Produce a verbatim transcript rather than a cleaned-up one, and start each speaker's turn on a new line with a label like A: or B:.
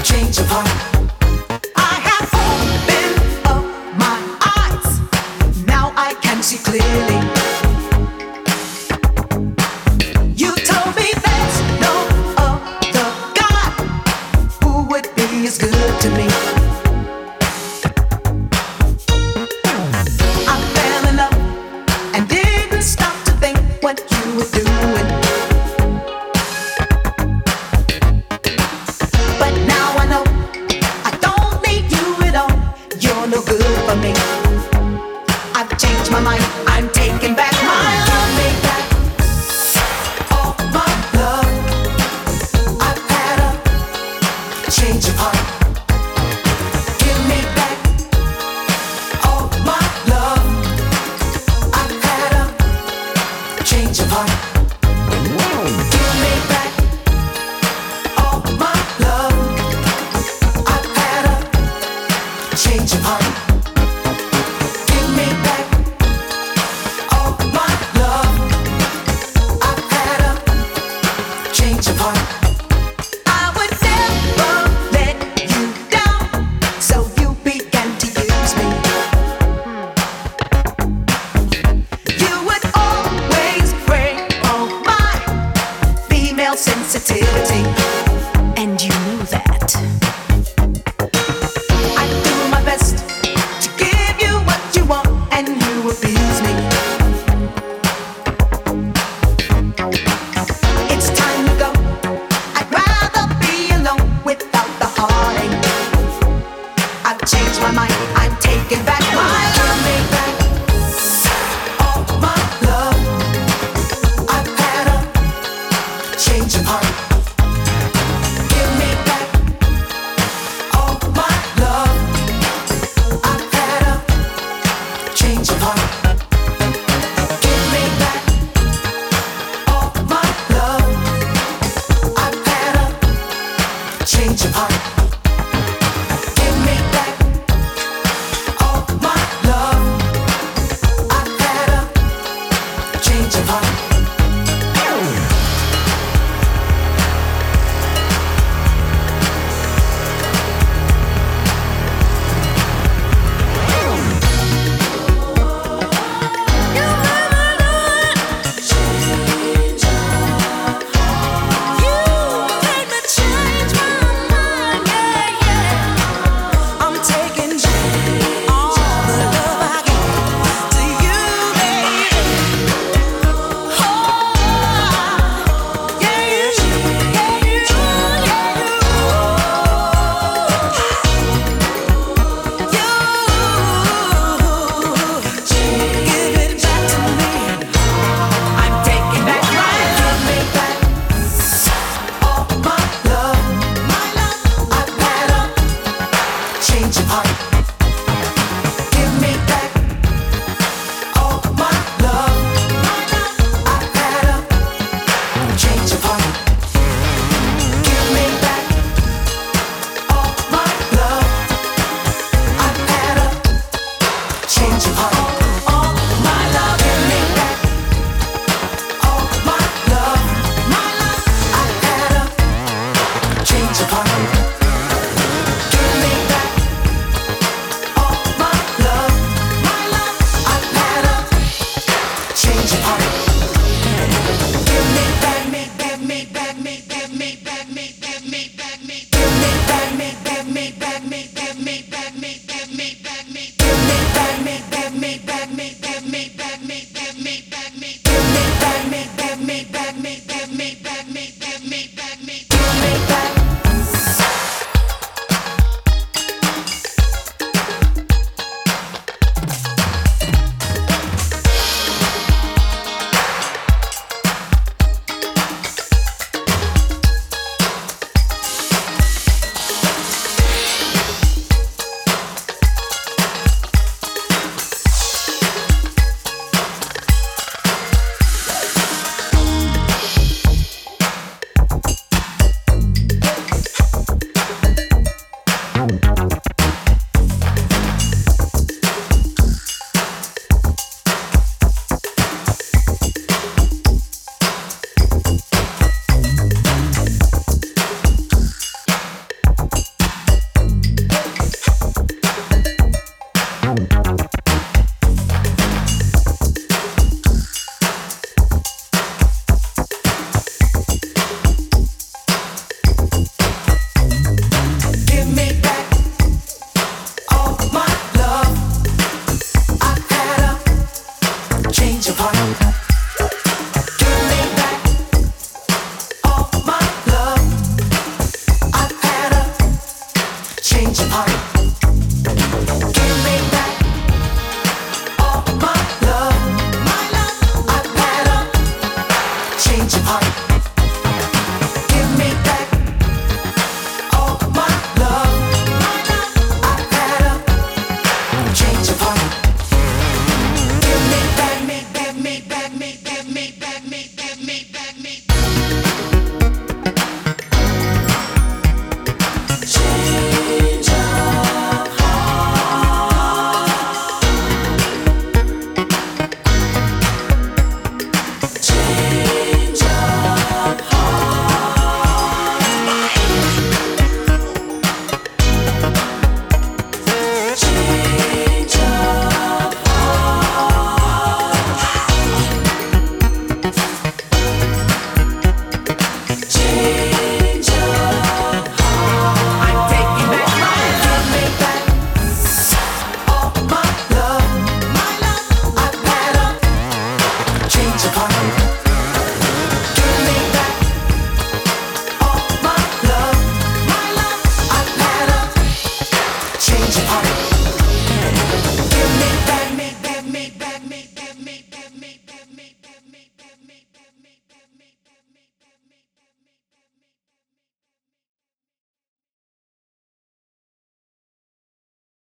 A: change of heart. I have opened up my eyes. Now I can see clearly. You told me there's no other God who would be as good to me. I fell in love and didn't stop to think what you were doing. But now I know I don't need you at all. You're no good for me. I've changed my mind. I'm taking back my love. Take back all my love. I've had a change of heart. Give me back all my love. I've had a change of heart. Give me back all my love. I've had a change of heart. Give me back all my love. I've had a change of heart. I would never let you down, so you began to use me. You would always break all my female sensitivity, and you knew that. I do my best to give you what you want, and you abuse me. It's time to go. I'd rather be alone without the heartache. I've changed my mind. I'm taking back my love. Take back all my love. I've had a change of heart. Give me back all my love. I've had a change of heart. Give me back all my love. I've had a change of heart. Give me back all my love. I've had a change of heart.
B: You made me change my mind, yeah.
A: change your heart.